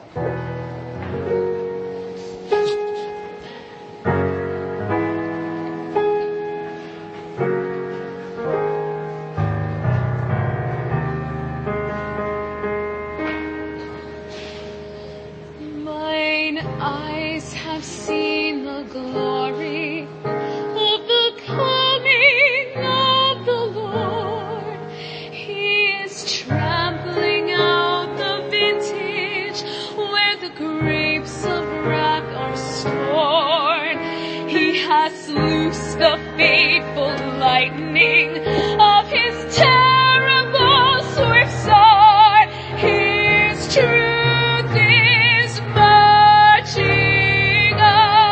Mine eyes have seen the glory of the coming of the Lord. He is trampling out the vintage where the grapes of wrath are stored. He has loosed the fateful lightning of his terrible swift sword. His truth is marching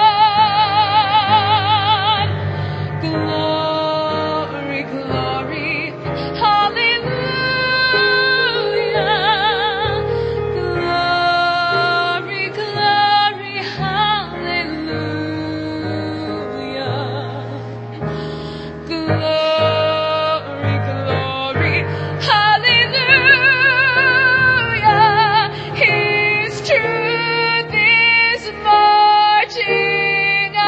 on. Glory, glory, hallelujah. Glory, glory, hallelujah. Glory, glory, hallelujah. His truth is marching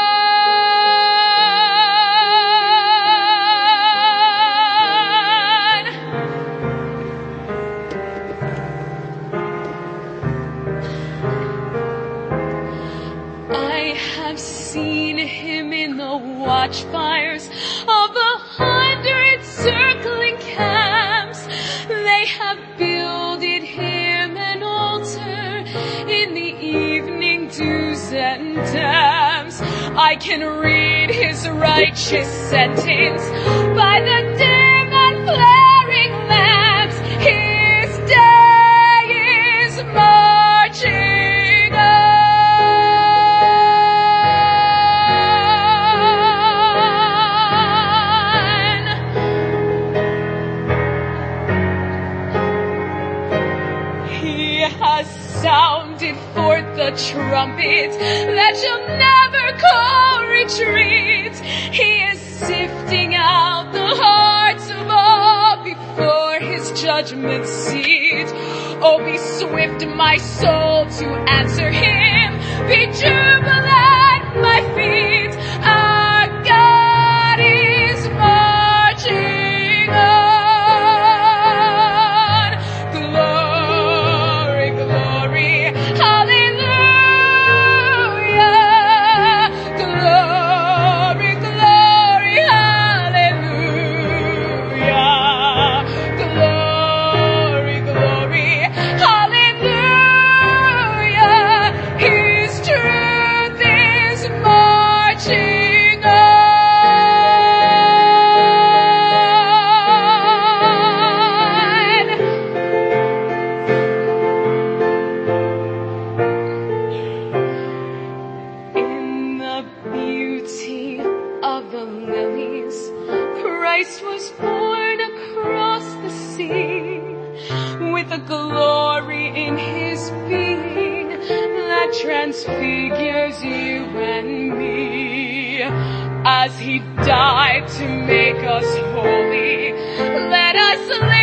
on. I have seen him in the watchfires of 100 circling camps. They have builded him an altar in the evening dews and damps. I can read his righteous sentence by the dim and flaring lamps. His day is marching on. He has sounded forth the trumpet that shall never call retreat. He is sifting out the hearts of all before his judgment seat. Oh, be swift, my soul, to answer him. Be jubilant, my feet. Our God is marching on. Glory, glory, hallelujah. Glory, glory, hallelujah. Glory, glory, hallelujah. His truth is marching on. In the beauty of the lilies, Christ was born across the sea, with a glory in his being that transfigures you and me. As he died to make us holy, let us live